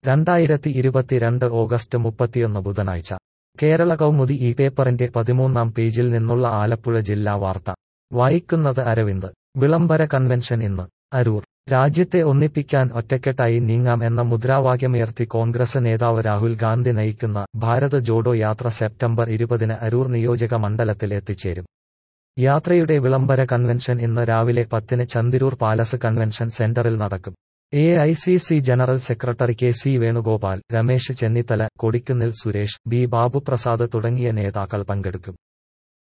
2022 August 31 ബുധനാഴ്ച കേരള കൗമുദി ഈ പേപ്പറിന്റെ 13-ാം പേജിൽ നിന്നുള്ള ആലപ്പുഴ ജില്ലാ വാർത്ത വായിക്കുന്നത് അരവിന്ദ്. വിളംബര കൺവെൻഷൻ ഇന്ന്. അരൂർ. രാജ്യത്തെ ഒന്നിപ്പിക്കാൻ ഒറ്റക്കെട്ടായി നീങ്ങാം എന്ന മുദ്രാവാക്യമുയർത്തി കോൺഗ്രസ് നേതാവ് രാഹുൽ ഗാന്ധി നയിക്കുന്ന ഭാരത് ജോഡോ യാത്ര സെപ്റ്റംബർ 20-ന് അരൂർ നിയോജക മണ്ഡലത്തിൽ എത്തിച്ചേരും. യാത്രയുടെ വിളംബര കൺവെൻഷൻ ഇന്ന് രാവിലെ 10-ന് ചന്തിരൂർ പാലസ് കൺവെൻഷൻ സെന്ററിൽ നടക്കും. AICC general secretary KC Venugopal, Ramesh Chennithala, Kodikunnil Suresh, B Babuprasad തുടങ്ങിയ നേതാക്കൾ പങ്കെടുക്കും.